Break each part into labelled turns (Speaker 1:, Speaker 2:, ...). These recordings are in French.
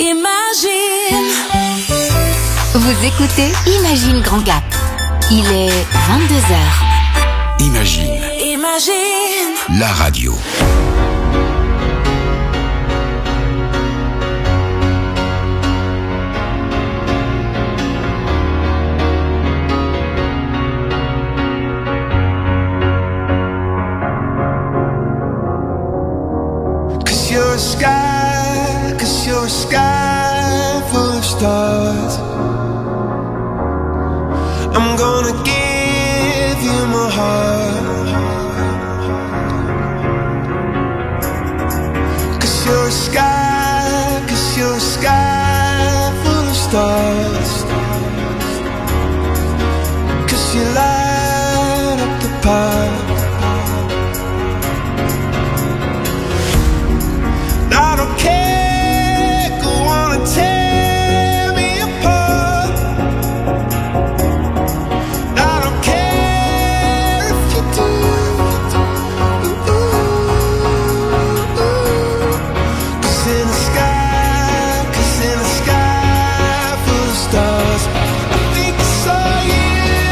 Speaker 1: Imagine.
Speaker 2: Vous écoutez Imagine Grand Gap. Il est 22h.
Speaker 3: Imagine.
Speaker 1: Imagine.
Speaker 3: La radio.
Speaker 4: You're a sky full of stars. I'm gonna give you my heart. 'Cause you're a sky full of stars. 'Cause you light up the path. I don't care, go on and tear me apart. I don't care if you do. Cause in the sky full of stars, I think I saw you.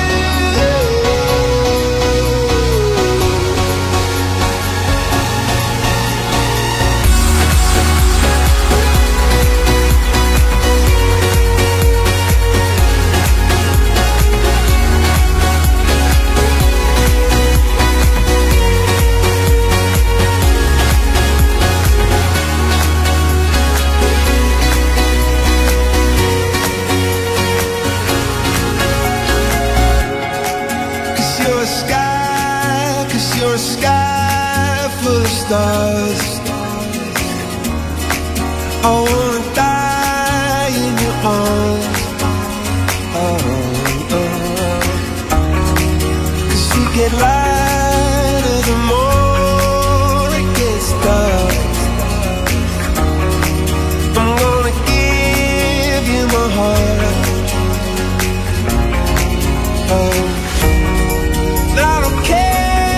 Speaker 4: You're a sky full of stars. I wanna die in your arms. Cause you get lighter the more it gets dark. I'm gonna give you my heart. I don't care.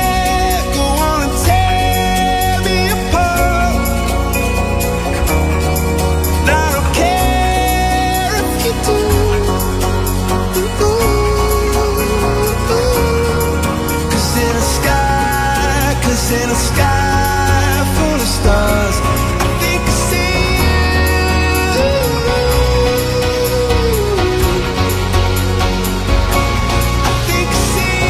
Speaker 4: In a sky full of stars, I think I see you. I think I see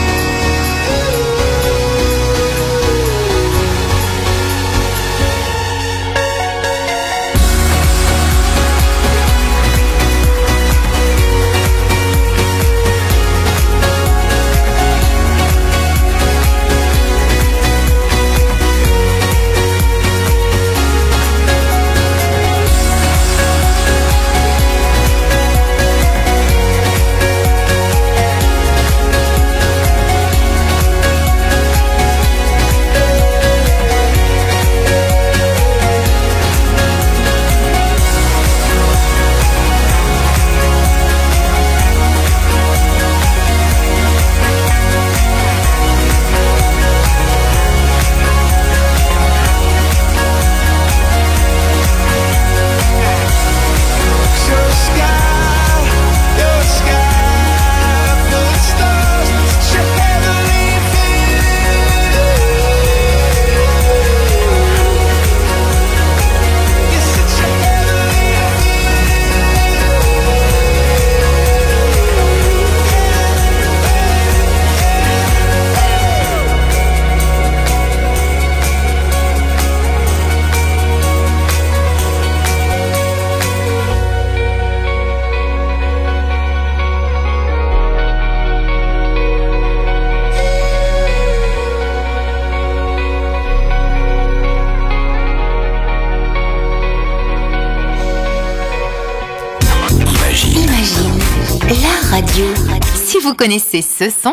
Speaker 2: Radio. Si vous connaissez ce son,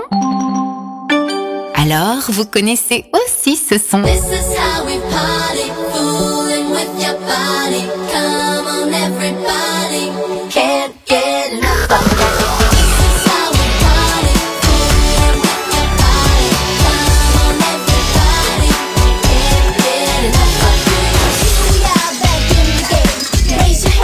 Speaker 2: alors vous connaissez aussi ce son.
Speaker 1: This is how we party, fooling with your body. Come on everybody, can't get enough of that. This is how we party, fooling with your body. Come on everybody, can't get enough of it. Here we are back in the game. Raise your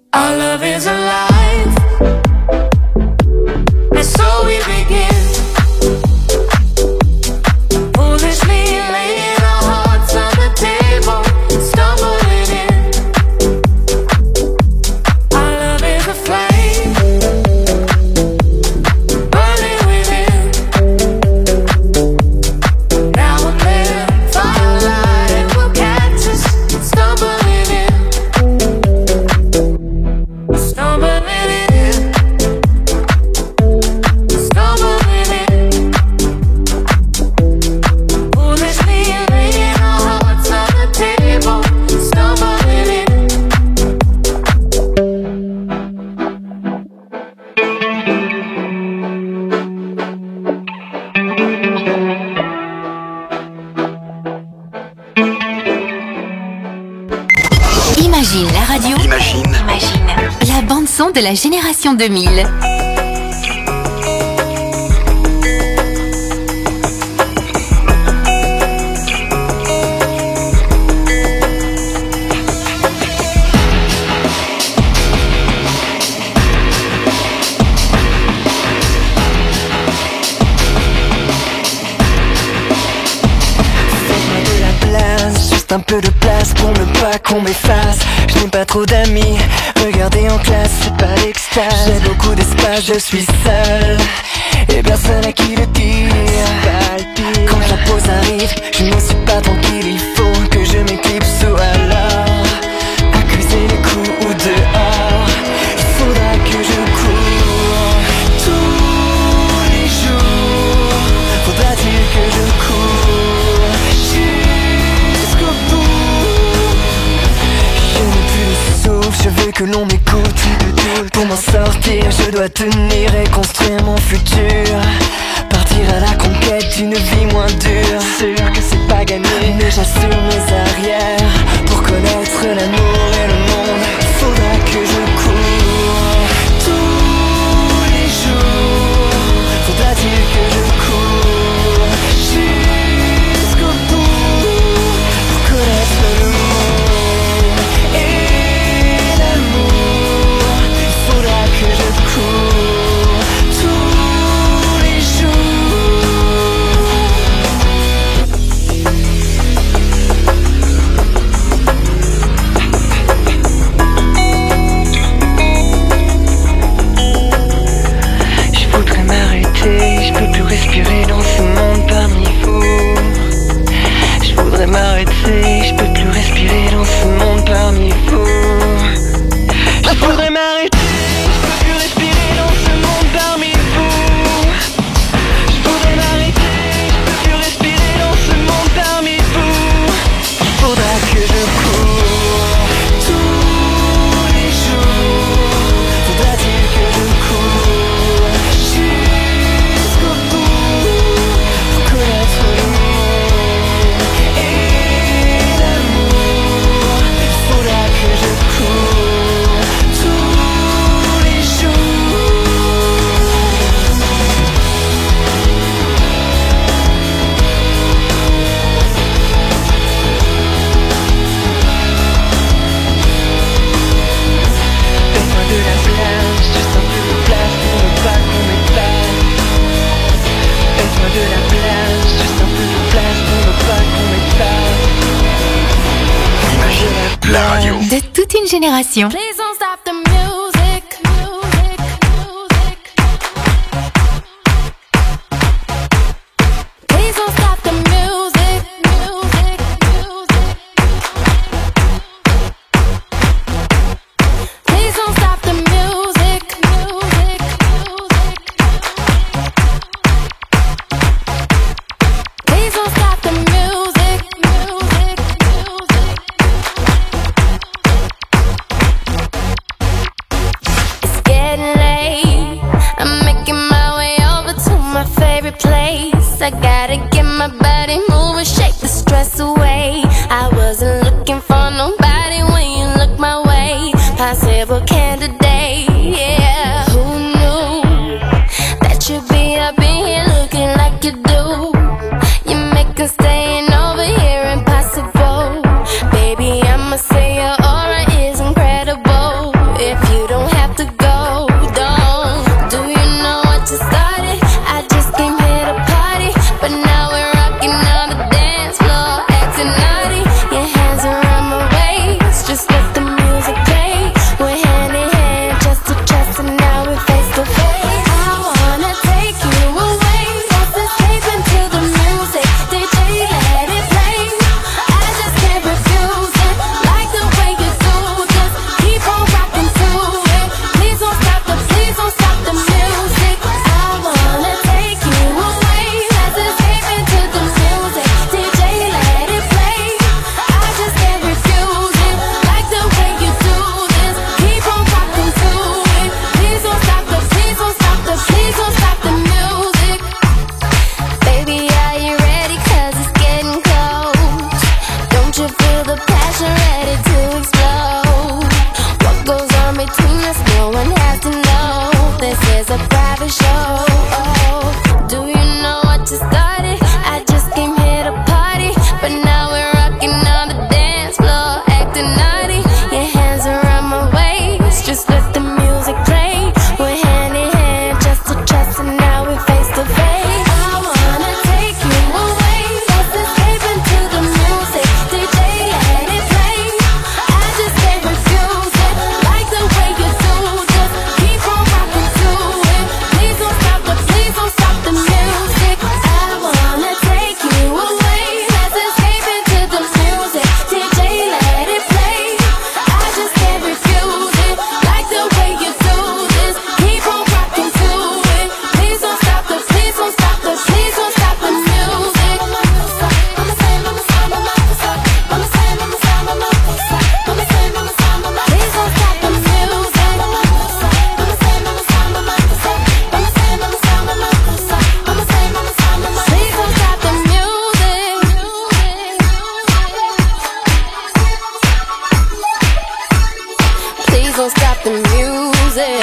Speaker 4: Our love is alive, and so we begin. Foolishly laying our hearts on the table, stumbling in. Our love is a flame, burning within. Now and then, firelight will catch us, stumbling in. Stumbling in, stumbling in. Foolishly laying our hearts on the table, stumbling in.
Speaker 2: Imagine la radio.
Speaker 3: Imagine.
Speaker 2: La bande-son de la génération 2000.
Speaker 5: Fais-moi de la place, juste un peu de place pour ne pas qu'on m'efface. Je n'ai pas trop d'amis, regardez en classe, c'est pas l'extase. J'ai beaucoup d'espace, je suis seul, et personne à qui le dire. Quand la pause arrive, je ne suis pas tranquille, il faut que je m'éclipse ou alors accuser les coups ou dehors. Il faudra que je cours tous les jours. Faudra-t-il que je cours jusqu'au bout? Je n'ai plus de souffle, je veux que l'on m'écoute. Pour m'en sortir, je dois tenir et construire mon futur. Partir à la conquête d'une vie moins dure. Sûr que c'est pas gagné, mais j'assume mes arrières. Pour connaître l'amour et le monde, il faudra que je cours tous les jours. Faudra-t-il que je cours jusqu'au bout pour connaître le monde et l'amour? Il faudra que je cours tous les jours. Je voudrais m'arrêter, je peux plus respirer dans ce monde parmi vous. Je voudrais m'arrêter, je peux plus respirer dans ce monde parmi vous. Je voudrais m'arrêter, je peux plus respirer dans ce monde parmi vous. Je voudrais m'arrêter, je peux plus respirer dans ce monde parmi vous. Il faudra que je cours tous les jours. Faudra-t-il que je cours jusqu'au bout pour connaître le monde et l'amour? Il faudra que je cours tous les jours. Fais-moi de la place, juste un peu de place pour ne pas qu'on m'efface. Fais-moi de la place, juste un peu de place pour ne pas qu'on m'efface.
Speaker 3: Imagine la radio.
Speaker 2: De toute une génération.
Speaker 1: Please don't stop the music. Please don't stop the music. Please don't stop the music. Please don't stop the music. It's getting late. I'm making my way over to my favorite place. I gotta get my body moving, shake the stress away. I wasn't looking for nobody when you look my way. Possible candidate, yeah. Who knew that you'd be up in here looking like you do? You make us staying over here impossible. Baby, I'ma say your aura is incredible. If music.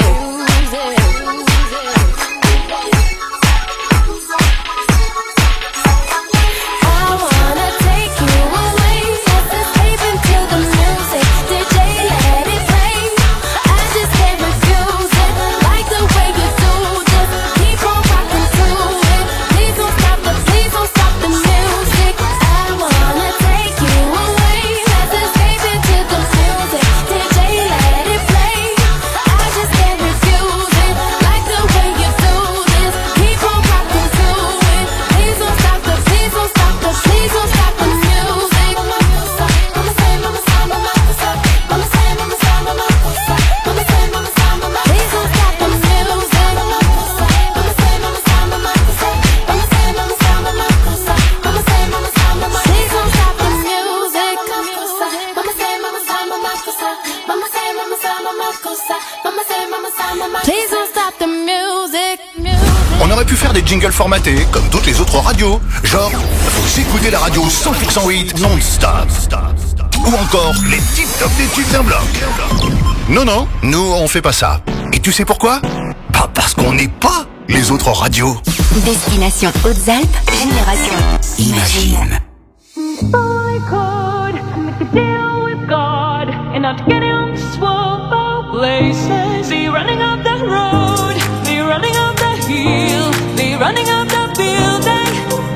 Speaker 3: On aurait pu faire des jingles formatés, comme toutes les autres radios. Genre, vous écoutez la radio 100% hit non-stop. Ou encore, les tip-top des tubes d'un bloc. Non, non, nous, on fait pas ça. Et tu sais pourquoi? Bah, parce qu'on n'est pas les autres radios.
Speaker 2: Destination Hautes-Alpes, Génération Imagine.
Speaker 6: I could make a deal with God and not get him to swap places. Be running up the road, be running up the hill, be running up the building.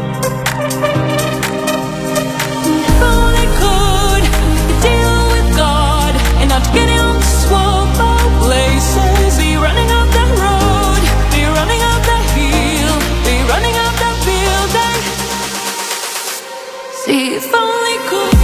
Speaker 6: If only could make a deal with God and not get him to swap places. Be running up the road, be running up the hill, be running up the building. See if only could.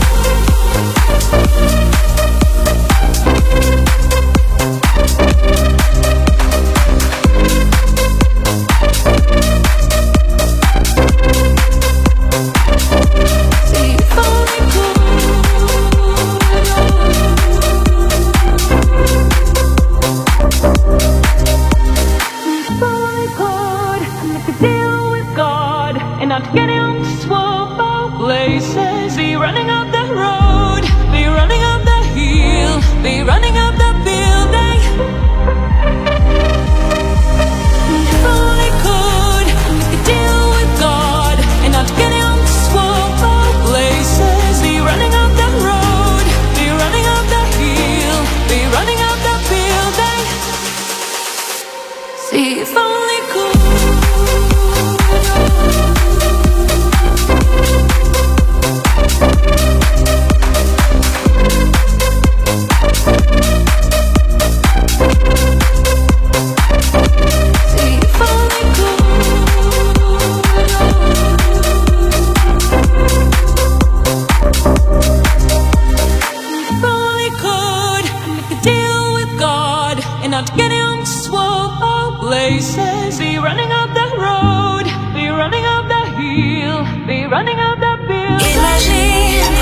Speaker 6: Not getting to swap places. Be running up the road, be running up the hill, be running up the building. If only could make a deal with God and not getting to swap places. Be running up the road, be running up the hill, be running up the building. See if only could. Not getting to swap places. Be running up the road, be running up the hill, be running up the building.
Speaker 1: Imagine,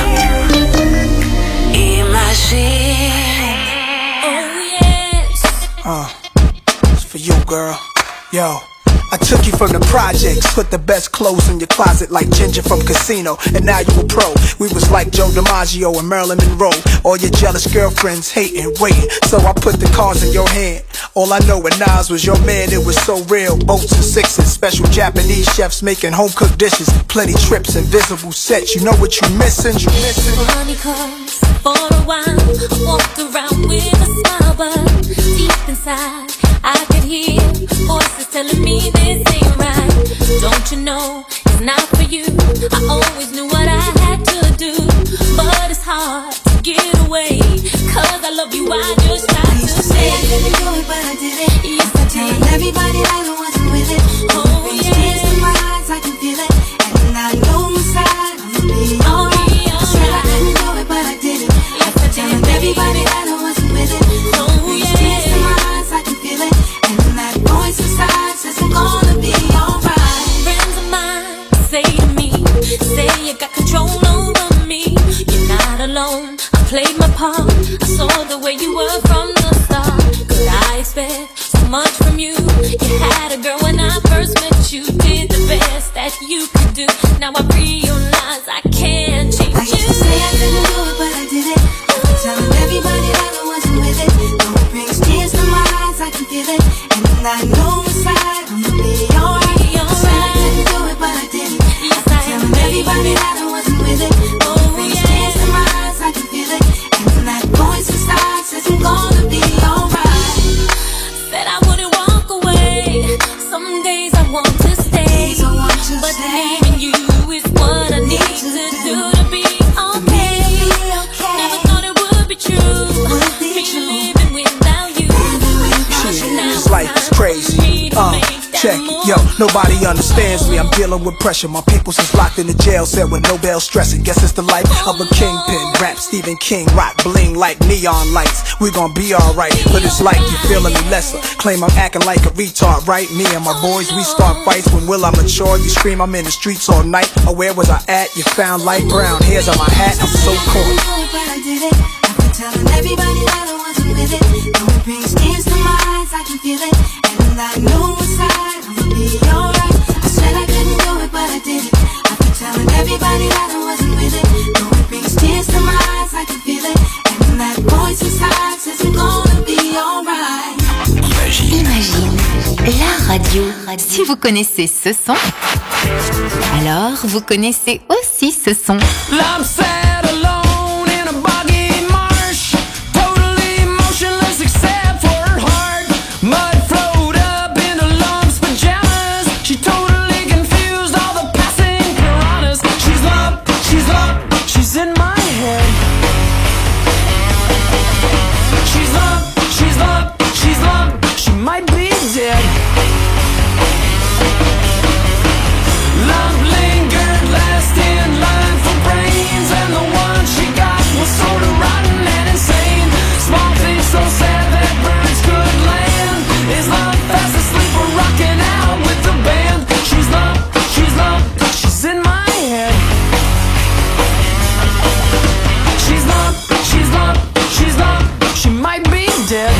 Speaker 1: imagine. Oh yes.
Speaker 7: It's for you, girl. Yo. I took you from the projects, put the best clothes in your closet like Ginger from Casino, and now you a pro. We was like Joe DiMaggio and Marilyn Monroe. All your jealous girlfriends hating, waiting, so I put the cards in your hand. All I know when Nas was your man, it was so real. Boats and sixes, special Japanese chefs making home-cooked dishes. Plenty trips, invisible sets, you know what you missing?
Speaker 1: Money comes for a while, walked around with a smile, but deep inside I could hear voices telling me this ain't right. Don't you know it's not for you? I always knew what I had to do, but it's hard to get away, 'cause I love you, I just try to say
Speaker 8: I couldn't do it, but I did it.
Speaker 1: Yes, I did.
Speaker 8: Telling everybody that I wasn't with it.
Speaker 1: Oh,
Speaker 8: Brings
Speaker 1: yeah.
Speaker 8: tears to my eyes, I can feel it. And I know inside I'ma be alright. Said I couldn't do it, but I did it.
Speaker 1: Yes, I did.
Speaker 8: Telling everybody that I wasn't with it.
Speaker 1: Oh,
Speaker 8: Brings
Speaker 1: yeah.
Speaker 8: tears to my eyes, I can feel it. And that voice inside says I'm gonna be alright.
Speaker 1: Friends of mine say to me, say you got control over me. You're not alone, I played my part. I saw the way you were from the start. Could I expect so much from you? You had a girl when I first met you. Did the best that you could do. Now I realize I can't change
Speaker 8: I used to say I couldn't do it, but I did it. Telling everybody that I wasn't with it. Though it brings tears feel it, and I know inside I'ma be alright. I said I couldn't do it, but I did it. I kept telling everybody that I wasn't with it. Oh yeah, tears in my eyes, I can feel it, and that voice inside says I'm gonna be alright.
Speaker 6: Said I wouldn't walk away. Some days I want to stay, but leaving you is what I need to do to be okay. Never thought it would be true. Me living without you.
Speaker 7: This life is crazy. Check, yo, nobody understands me. I'm dealing with pressure. My peoples is locked in the jail cell with no bail stressing. Guess it's the life of a kingpin. Rap Stephen King, rock bling like neon lights. We gon' be alright, but it's like you feeling me lesser. Claim I'm acting like a retard, right? Me and my boys, we start fights. When will I mature? You scream I'm in the streets all night. Or where was I at? You found light brown hairs on my hat. I'm so corny.
Speaker 8: But I did it. I've been telling everybody that I wasn't with it. Though it brings tears to my eyes, I can feel it, and I know inside I'ma be alright. I said I couldn't do it, but I did it. I've been telling everybody that I wasn't with it. Though it brings tears to my eyes, I can feel it, and that voice inside says I'm gonna be alright.
Speaker 2: Imagine, la radio. Si vous connaissez ce son, alors vous connaissez aussi ce son.
Speaker 9: I'm sad alone in a boggy marsh, totally motionless except for her heart. Mud flowed up into Lump's pajamas. She totally confused all the passing piranhas. She's lump, she's in my head. She's lump, she might be dead. Lump lingered last in line for brains, and the one she got was sorta rotten and insane. Small things so sad that birds could land. Is Lump fast asleep or rocking out with the band? She's lump, she's in my head. She's lump, she might be dead.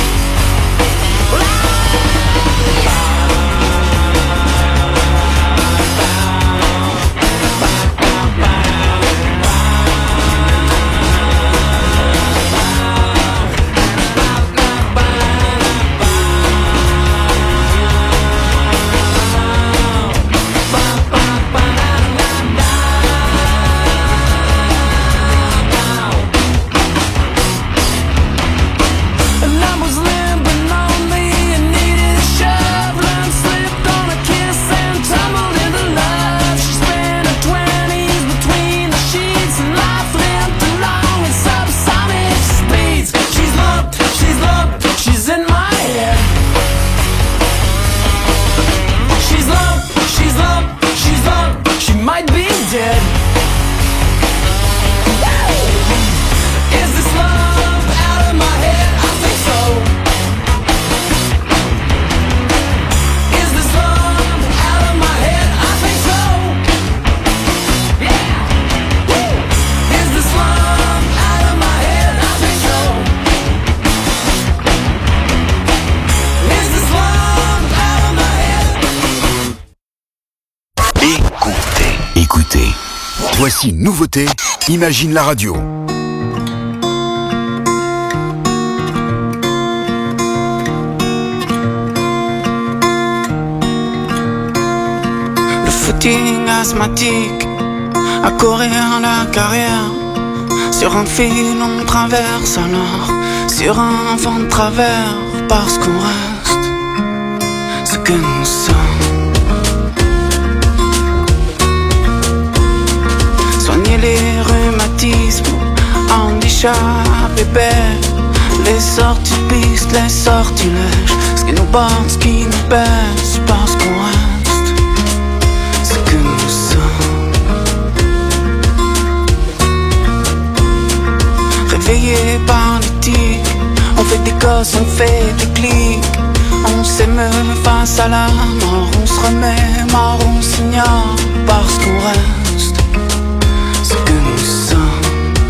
Speaker 3: Écoutez. Voici une nouveauté, Imagine la radio.
Speaker 10: Le footing asthmatique, à courir la carrière. Sur un fil on traverse alors, sur un vent de travers, parce qu'on reste ce que nous sommes. Soigner les rhumatismes, handicap bébé, les sorties de piste, les sortilèges, ce qui nous porte, ce qui nous baisse, parce qu'on reste ce que nous sommes. Réveillés par l'éthique, on fait des gosses, on fait des clics, on s'émeut face à la mort, on se remet mort, on s'ignore, parce qu'on reste ce que nous sommes.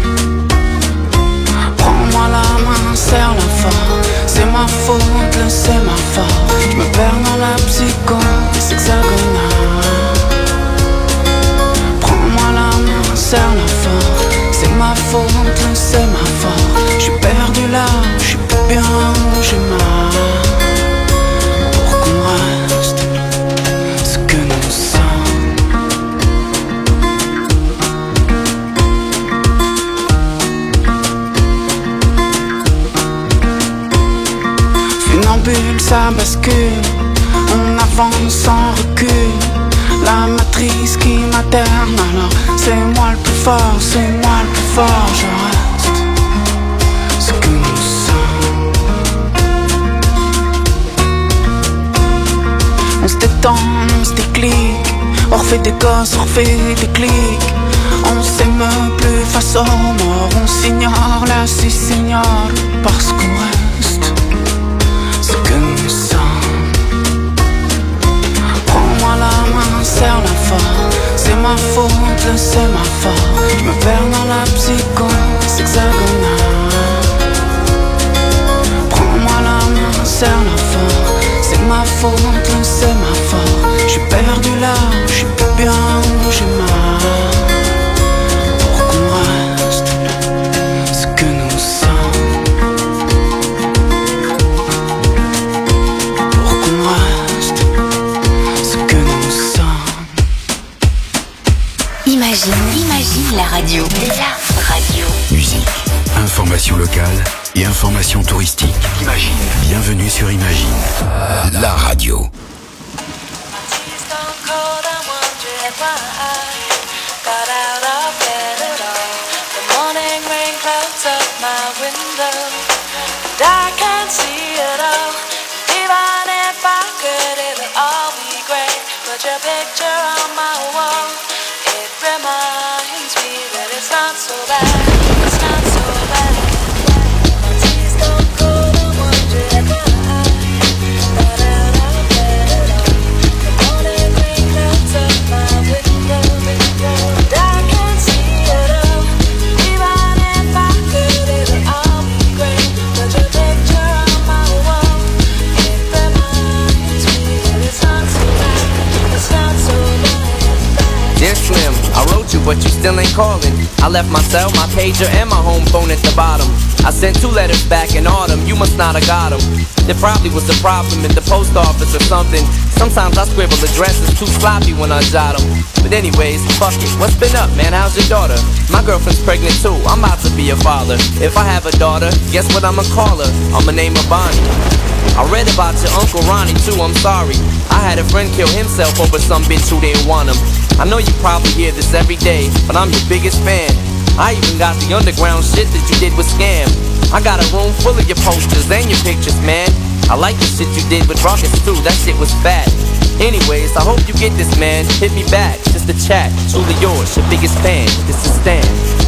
Speaker 10: Prends-moi la main, serre-la fort, c'est ma faute, le c'est ma faute. Je me perds dans la psychose hexagonale. Prends-moi la main, serre-la fort, c'est ma faute, le c'est ma faute. Je suis perdu là, je suis plus bien où j'ai mal. préambule, ça bascule. On avance sans recul. La matrice qui m'aterne, alors c'est moi le plus fort, c'est moi le plus fort. Je reste ce que nous sommes. On se détend, on se déclic. On refait des gosses, on refait des clics. On s'aime plus face aux morts. On s'ignore, là c'est s'ignore. Parce qu'on reste ce que nous sommes. Prends-moi la main, serre-la fort. C'est ma faute, c'est ma faute. Je me perds dans la psychose hexagonale. Prends-moi la main, serre-la fort. C'est ma faute, c'est ma faute. Je suis perdu là, je suis plus bien où j'ai mal. Pour qu'on reste ce que nous sommes. Pour qu'on reste ce que nous sommes.
Speaker 2: Imagine la radio. La radio.
Speaker 11: Musique, information locale et information touristique. Imagine. Bienvenue sur Imagine, la radio.
Speaker 6: Your picture on my wall, it reminds me that it's not so bad, it's not so bad. My tears don't cold, I'm wondering why. Got out of bed at all. The morning rain clouds up my window, and I can't see it all. Even if I could, it'll all be great. But your picture on my wall, it reminds me that it's not so bad.
Speaker 12: Dear Slim, I wrote you but you still ain't calling. I left my cell, my pager and my home phone at the bottom. I sent 2 letters back in autumn, you must not have got them. There probably was a problem in the post office or something. Sometimes I scribble addresses too sloppy when I jot them. But anyways, fuck it, what's been up, man? How's your daughter? My girlfriend's pregnant too, I'm about to be a father. If I have a daughter, guess what I'ma call her? I'ma name her Bonnie. I read about your Uncle Ronnie too, I'm sorry. I had a friend kill himself over some bitch who didn't want him. I know you probably hear this every day, but I'm your biggest fan. I even got the underground shit that you did with Scam. I got a room full of your posters and your pictures, man. I like the shit you did with Rockets too, that shit was fat. Anyways, I hope you get this, man. Hit me back, just a chat. Truly yours, your biggest fan. This is Stan.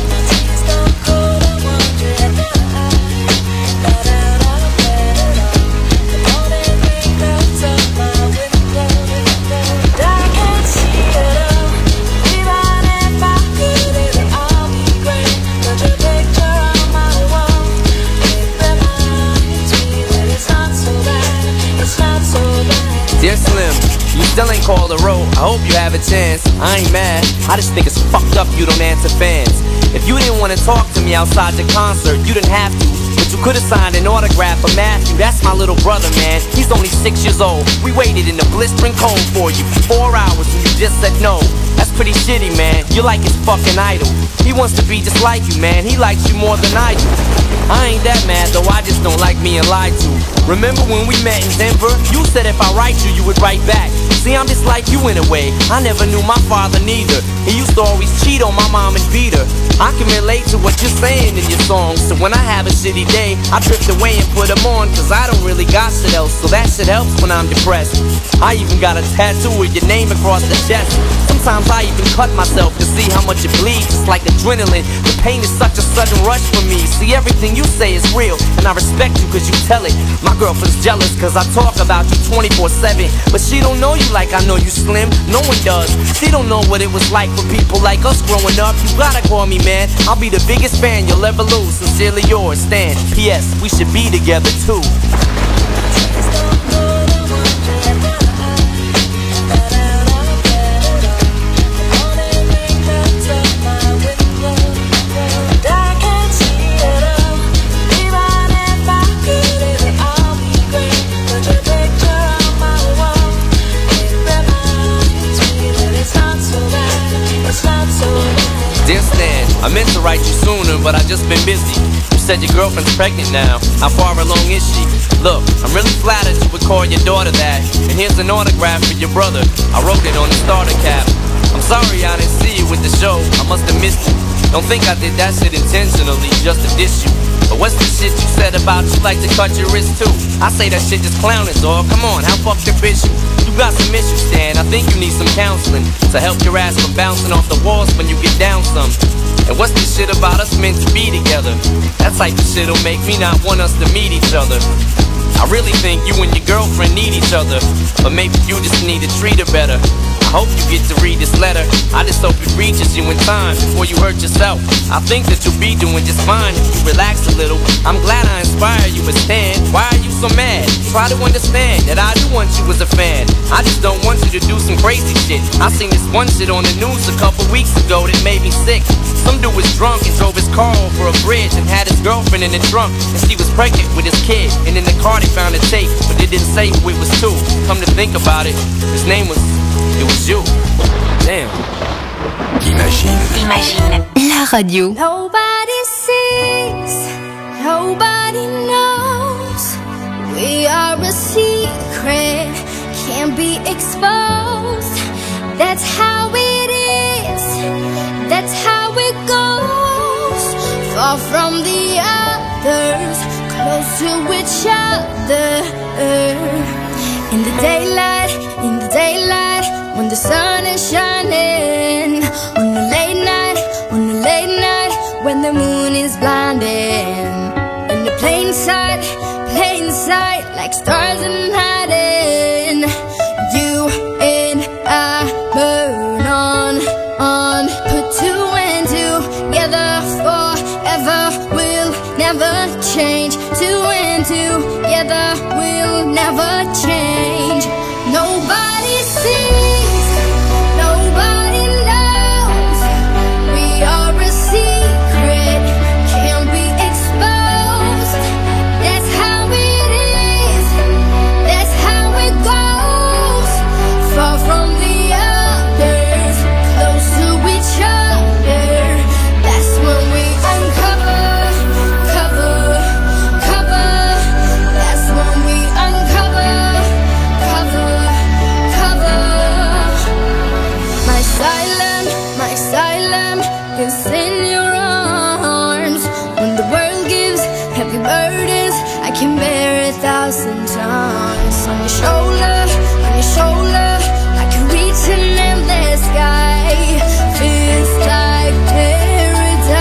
Speaker 12: Dear Slim, you still ain't called a road. I hope you have a chance. I ain't mad, I just think it's fucked up you don't answer fans. If you didn't want to talk to me outside the concert, you didn't have to. But you could've signed an autograph for Matthew. That's my little brother, man. He's only 6 years old. We waited in the blistering cold for you for 4 hours and you just said no. That's pretty shitty, man. You're like his fucking idol. He wants to be just like you, man. He likes you more than I do. I ain't that mad though, I just don't like being lied to. Remember when we met in Denver? You said if I write you would write back. See, I'm just like you in a way. I never knew my father neither. He used to always cheat on my mom and beat her. I can relate to what you're saying in your songs. So when I have a shitty day, I drift away and put them on. Cause I don't really got shit else, so that shit helps when I'm depressed. I even got a tattoo with your name across the chest. Sometimes I even cut myself to see how much it bleeds. It's like adrenaline. The pain is such a sudden rush for me. See, everything you say is real, and I respect you cause you tell it. My girlfriend's jealous cause I talk about you 24/7. But she don't know you like I know you, Slim. No one does. She don't know what it was like for people like us growing up. You gotta call me, man. I'll be the biggest fan you'll ever lose. Sincerely yours, Stan. P.S. We should be together too. Dear Stan, I meant to write you sooner, but I just been busy. You said your girlfriend's pregnant now. How far along is she? Look, I'm really flattered you would call your daughter that. And here's an autograph for your brother. I wrote it on the starter cap. I'm sorry I didn't see you with the show. I must have missed you. Don't think I did that shit intentionally just to diss you. But what's the shit you said about you like to cut your wrist too? I say that shit just clowning, dog. Come on, how fucked up is you? You got some issues, Stan. I think you need some counseling to help your ass from bouncing off the walls when you get down some. And what's this shit about us meant to be together? That type of shit'll make me not want us to meet each other. I really think you and your girlfriend need each other, but maybe you just need to treat her better. I hope you get to read this letter. I just hope it reaches you in time before you hurt yourself. I think that you'll be doing just fine if you relax a little. I'm glad I inspire you as Stan. Why are you so mad? Try to understand that I do want you as a fan. I just don't want you to do some crazy shit. I seen this one shit on the news a couple weeks ago that made me sick. Some dude was drunk and drove his car over a bridge and had his girlfriend in the trunk, and she was pregnant with his kid. And in the car they found a tape, but they didn't say who it was to. Come to think about it, his name was... it was you. Damn.
Speaker 2: Imagine la radio.
Speaker 1: Nobody sees, nobody knows. We are a secret, can't be exposed. That's how it is, that's how it goes. Far from the others, close to each other. In the daylight, when the sun is shining. On the late night, when the moon is blinding. In the plain sight, like stars in hiding. You and I burn on. Put two and two together forever. We'll never change. Two and two together. We'll never change. Nobody sees, nobody knows. We are a secret, can't be exposed. That's how it is, that's how it goes. Far from the others, close to each other. That's when we uncover. That's when we uncover. My asylum is in your arms. When the world gives heavy burdens, I can bear 1,000 tons. On your shoulder, I can reach an endless sky. Feels like paradise.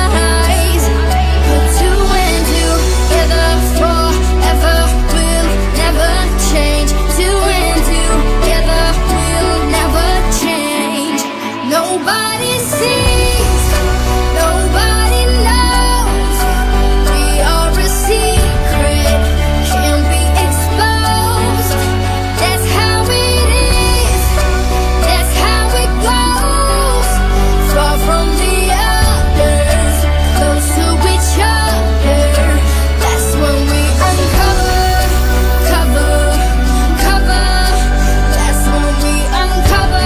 Speaker 1: Put two and two together forever. We'll never change. Two and two together, we'll never change. Nobody sees, nobody knows. We are a secret, can't be exposed. That's how it is, that's how it goes. Far from the others, close to each other. That's when we uncover. That's when we uncover.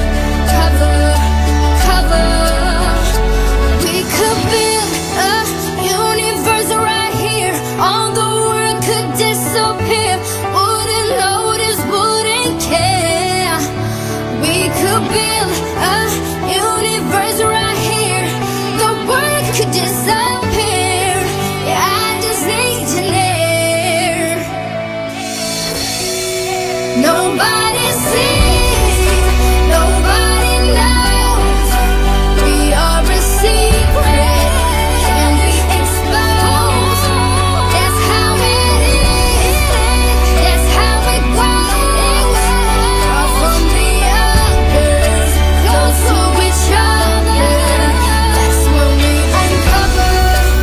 Speaker 1: We could build a universe right here. All the world could disappear. Wouldn't notice, wouldn't care. We could build a universe right here. The world could disappear. Yeah, I just need you near. Nobody sees, nobody knows. We are a secret, can't be exposed. That's how it is, that's how it goes. Far from the others, close to each other. That's when we uncover.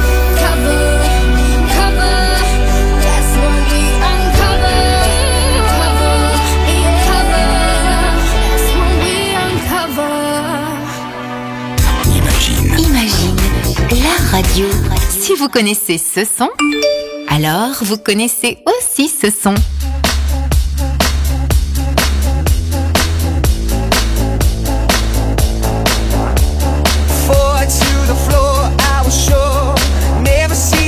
Speaker 1: That's when we uncover. That's when we uncover.
Speaker 2: Imagine la radio. Si vous connaissez ce son, alors vous connaissez aussi ce son.
Speaker 4: Forward to the floor, I was sure. Never see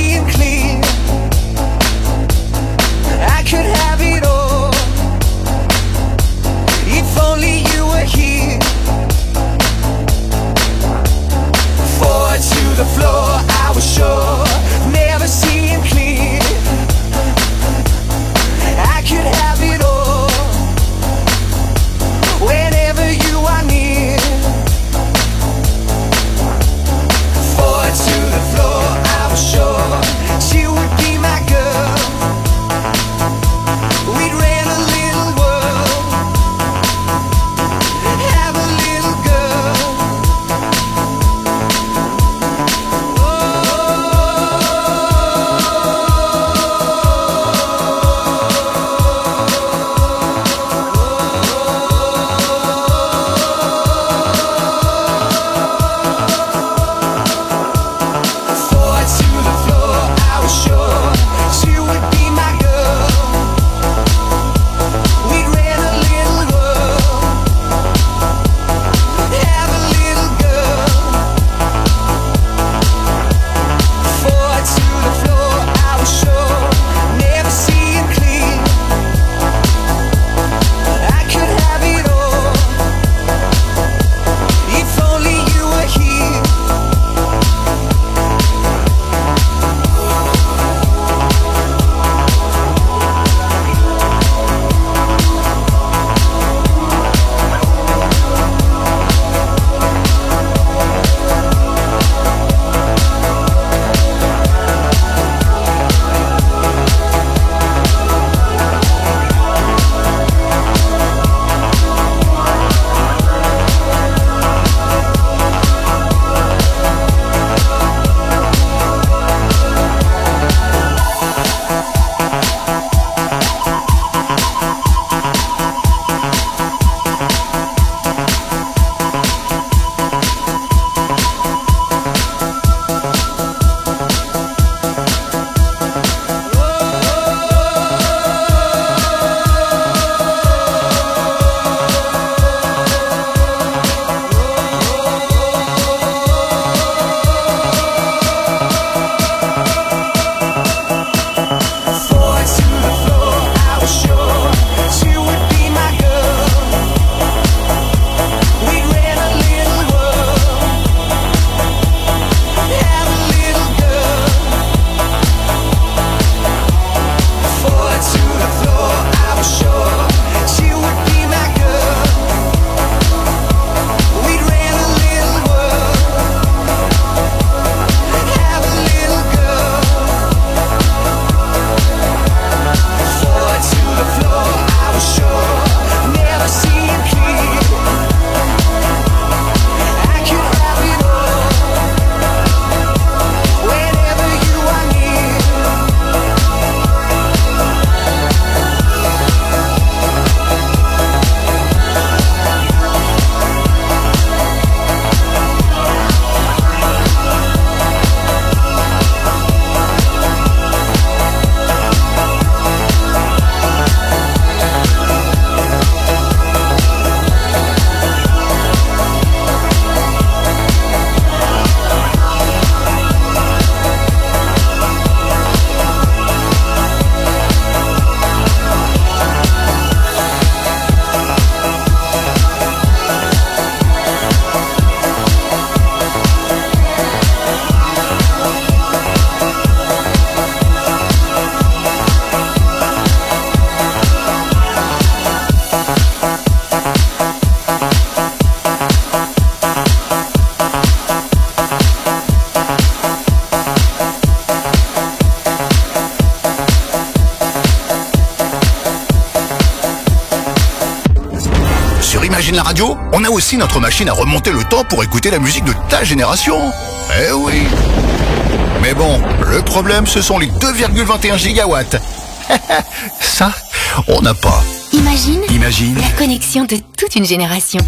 Speaker 3: Imagine la radio, on a aussi notre machine à remonter le temps pour écouter la musique de ta génération. Eh oui. Mais bon, le problème, ce sont les 2,21 gigawatts. Ça, on n'a pas.
Speaker 2: Imagine la connexion de toute une génération.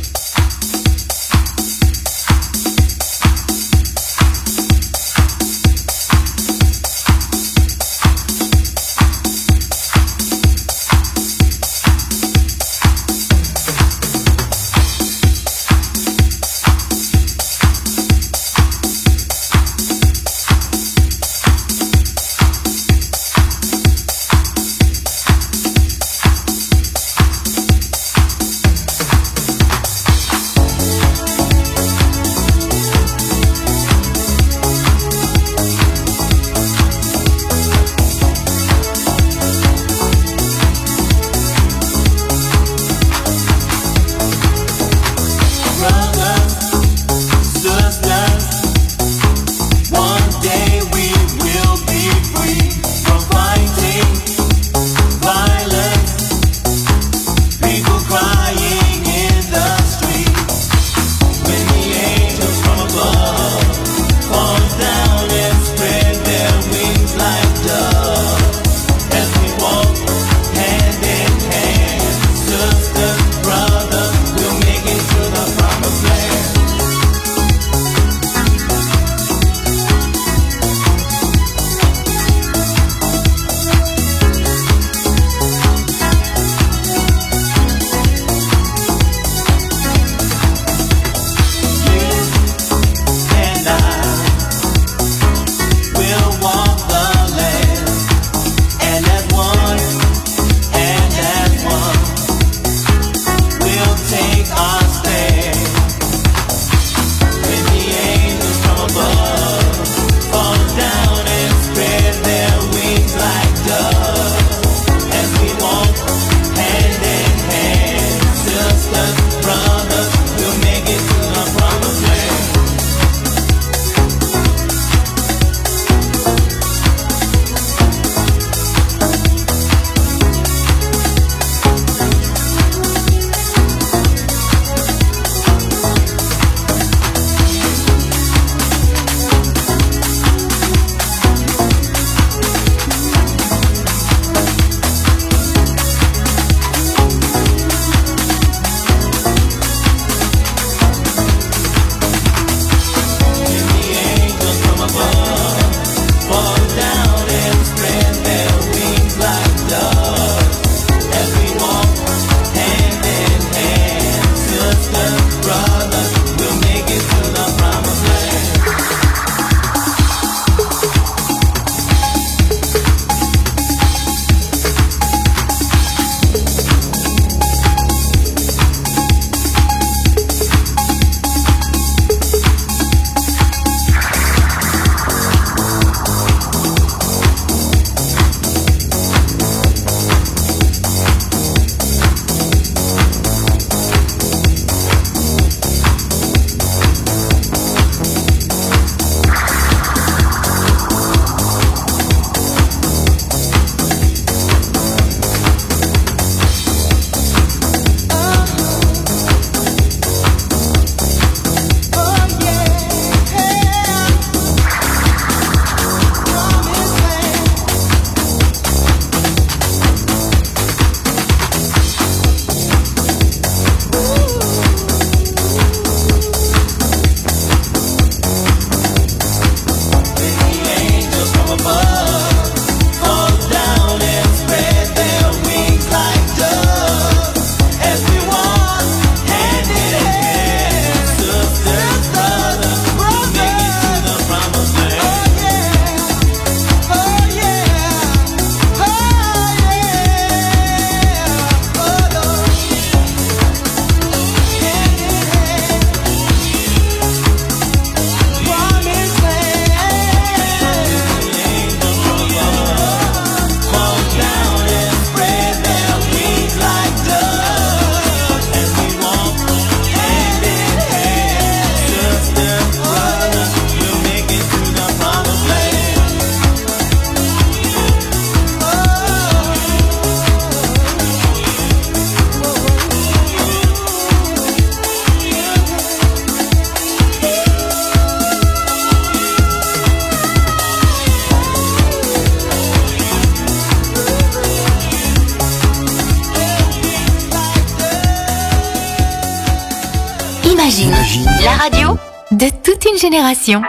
Speaker 2: Imagine, la radio de toute une génération.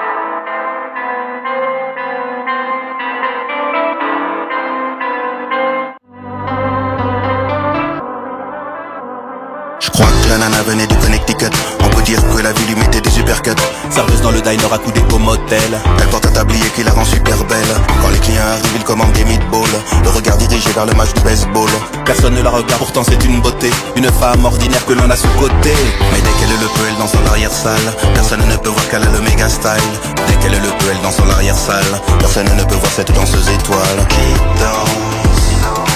Speaker 13: Je crois que la nana venait du Connecticut. On peut dire que la vie lui mettait des uppercuts. Serveuse dans le diner à coups au motel. Elle porte un tablier qui la rend super belle. Quand les clients arrivent, ils commandent des meatballs. Le regard dirigé vers le match de baseball. Personne ne la regarde, pourtant c'est une beauté. Une femme ordinaire que l'on a sous côté. Mais dès qu'elle le peut, elle danse dans l'arrière-salle. Personne ne peut voir qu'elle a le méga style. Dès qu'elle le peut, elle danse dans l'arrière-salle. Personne ne peut voir cette danseuse étoile. Qui danse,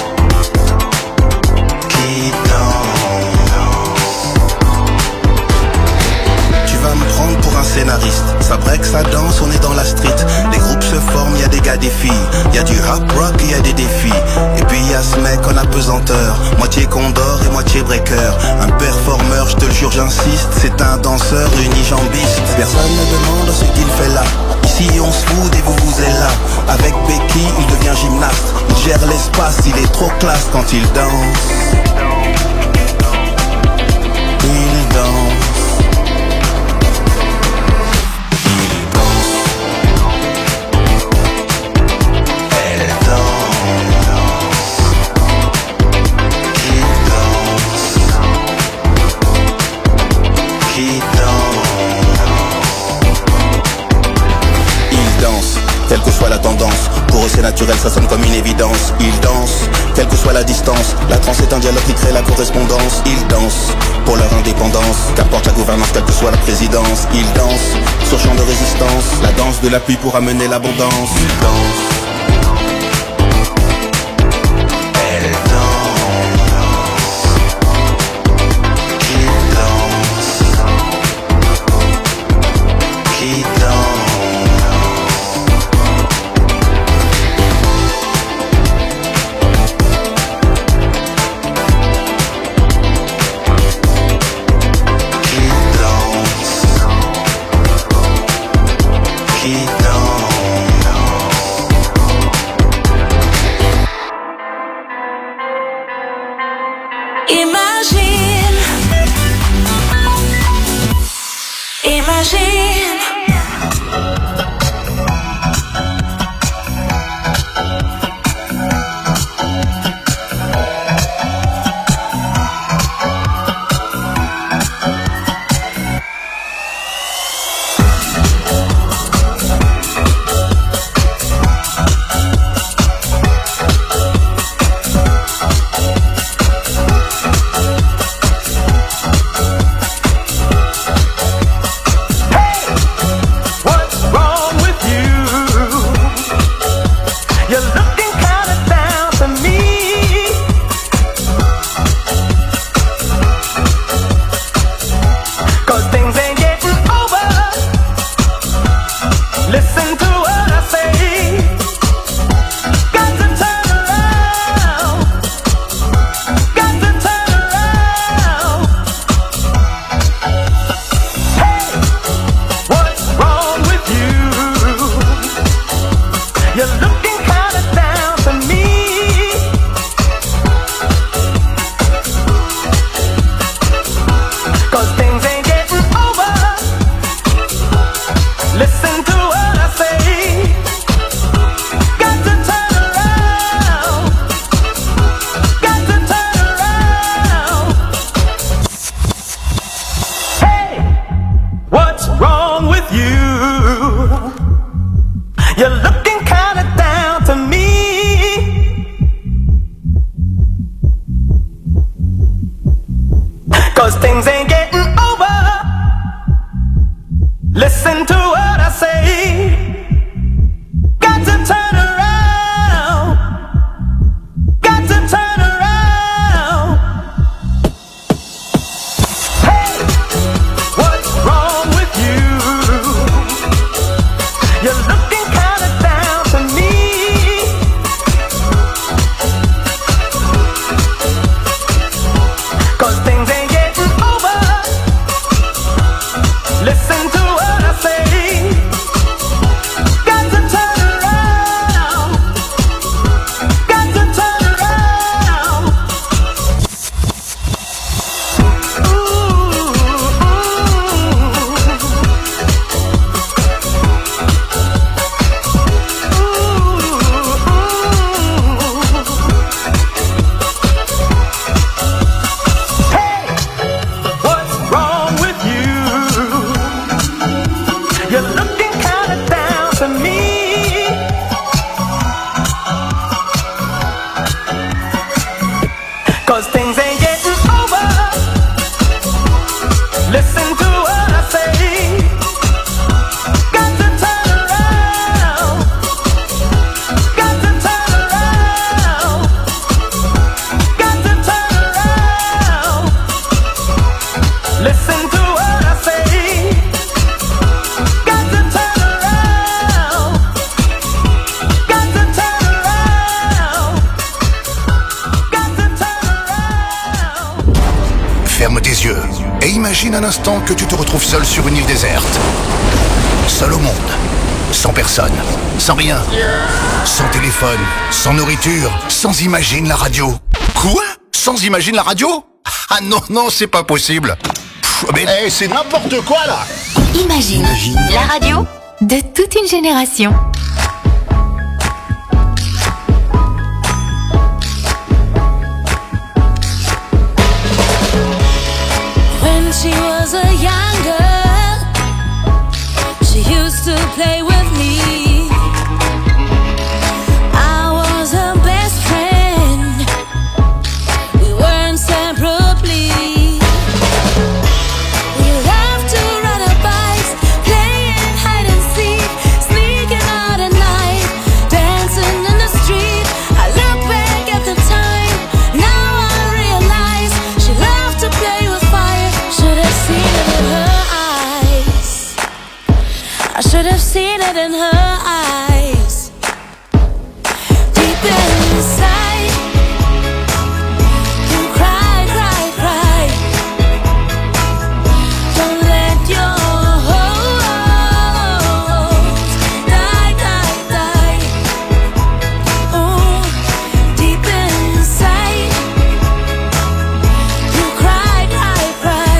Speaker 13: qui danse. Me prendre pour un scénariste. Ça break, ça danse, on est dans la street. Les groupes se forment, y a des gars, des filles. Y a du rap rock, y a des défis. Et puis y a ce mec en apesanteur, moitié condor et moitié breaker. Un performeur, je te le jure, j'insiste. C'est un danseur unijambiste. Personne ne demande ce qu'il fait là. Ici on se fout et vous êtes là. Avec Becky, il devient gymnaste. Il gère l'espace, il est trop classe quand il danse. Il danse. Quelle que soit la tendance, pour eux c'est naturel, ça sonne comme une évidence. Ils dansent, quelle que soit la distance. La trance est un dialogue qui crée la correspondance. Ils dansent pour leur indépendance, qu'importe la gouvernance, quelle que soit la présidence. Ils dansent sur champ de résistance, la danse de la pluie pour amener l'abondance. Ils dansent.
Speaker 4: 'cause things ain't getting over. Listen to what I say. Got to turn around. Got to turn around. Got to turn around. Listen to what I say. Got to turn around. Got to turn around. Got to turn around.
Speaker 3: Ferme tes yeux et imagine un instant que tu te retrouves seul sur une île déserte. Seul au monde. Sans personne. Sans rien. Sans téléphone. Sans nourriture. Sans Imagine la radio. Quoi? Sans Imagine la radio? Ah non, non, c'est pas possible. Pff, mais c'est n'importe quoi là.
Speaker 2: Imagine, la radio de toute une génération.
Speaker 6: When she was a young girl, she used to play with me. I was her best friend. We were inseparably. We loved to ride our bikes, playing hide and seek, sneaking out at night, dancing in the street. I look back at the time, now I realize she loved to play with fire. Should have seen it in her eyes. I should have seen it in her eyes. Deep inside, you cry, cry, cry. Don't let your hopes die, die, die. Oh, deep inside, you cry, cry, cry.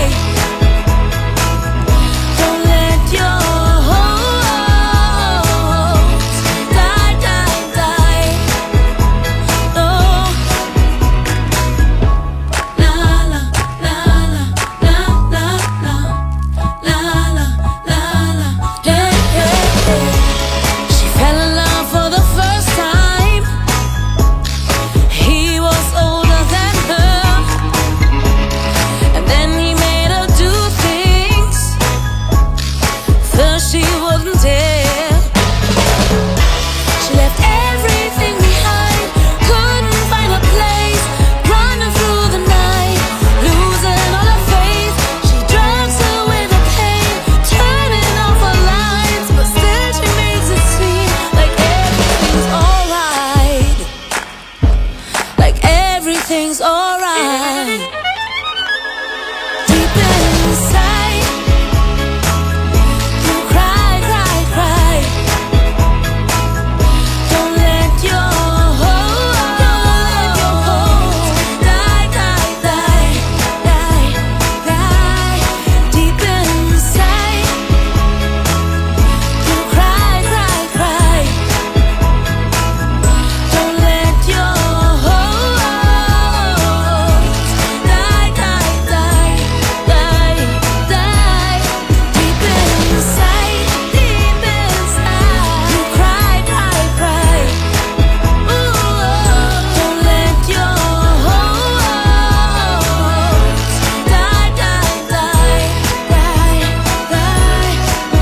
Speaker 6: Don't let your hopes die, die, die. Oh, la la la la la la la la la la. Hey, hey, hey. She fell in love for the first time. He was older than her, and then he made her do things first she wouldn't dare. She left everything behind, couldn't find a place, running through the night, losing all her faith. She drugs away the pain, turning off her lights, but still she makes it seem like everything's alright. Like everything's alright. Deep inside, you cry, cry, cry. Don't let your hopes die, die, die, die, die. Deep inside, you cry, cry, cry. Don't let your hopes die, die, die, die, die. Deep inside, you cry, cry, cry. Ooh, don't let your hopes die, die, die, die, die. Oh,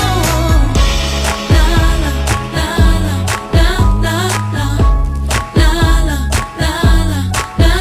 Speaker 6: la la la la la la la la la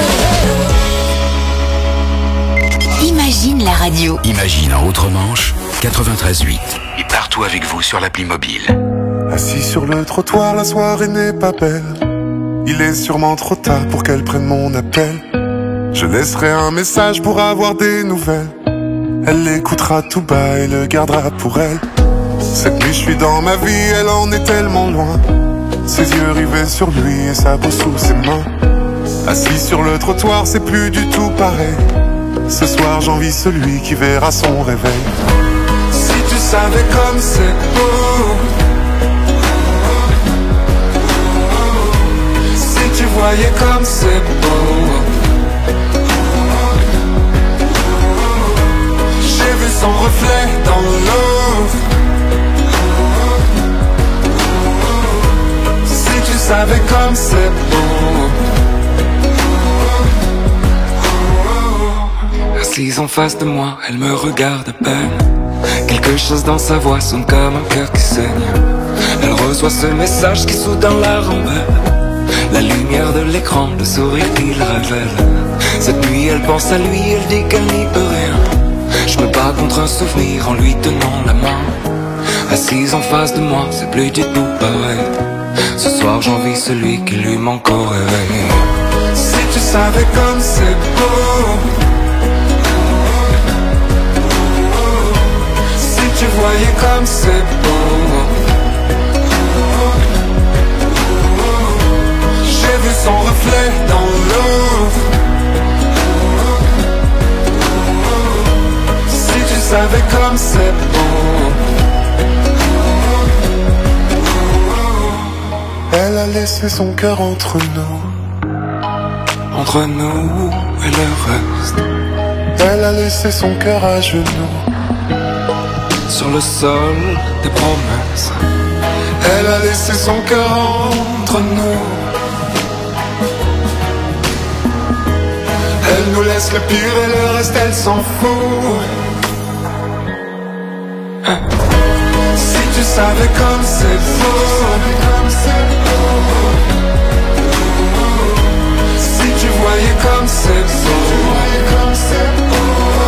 Speaker 6: la.
Speaker 2: Imagine la radio.
Speaker 11: Imagine en Outre-Manche, 93.8. Et partout avec vous sur l'appli mobile.
Speaker 14: Assis sur le trottoir, la soirée n'est pas belle. Il est sûrement trop tard pour qu'elle prenne mon appel. Je laisserai un message pour avoir des nouvelles. Elle l'écoutera tout bas et le gardera pour elle. Cette nuit je suis dans ma vie, elle en est tellement loin. Ses yeux rivés sur lui et sa peau sous ses mains. Assis sur le trottoir, c'est plus du tout pareil. Ce soir j'envie celui qui verra son réveil. Si tu savais comme c'est beau, si tu voyais comme c'est beau. J'ai vu son reflet dans l'eau. Si tu savais comme c'est beau.
Speaker 10: Assise en face de moi, elle me regarde à peine. Quelque chose dans sa voix sonne comme un cœur qui saigne. Elle reçoit ce message qui soudain la rembelle. La lumière de l'écran, le sourire qu'il révèle. Cette nuit elle pense à lui, elle dit qu'elle n'y peut rien. Je me bats contre un souvenir en lui tenant la main. Assise en face de moi, c'est plus du tout pareil. Ce soir j'envie celui qui lui manque au réveil. Si tu savais comme c'est beau, si tu voyais comme c'est beau, j'ai vu son reflet dans l'eau. Si tu savais comme c'est beau.
Speaker 14: Elle a laissé son cœur entre nous
Speaker 10: et le reste.
Speaker 14: Elle a laissé son cœur à genoux
Speaker 10: sur le sol des promesses.
Speaker 14: Elle a laissé son cœur entre nous. Elle nous laisse le pire et le reste elle s'en fout.
Speaker 10: Si tu savais comme c'est beau, si tu voyais comme c'est beau,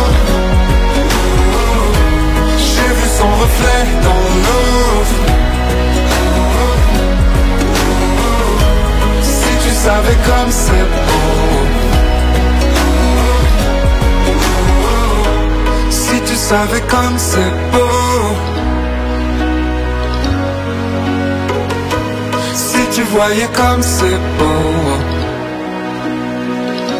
Speaker 10: j'ai vu son reflet dans l'eau. Si tu savais comme c'est beau, si tu savais comme c'est beau, si tu voyais comme c'est beau.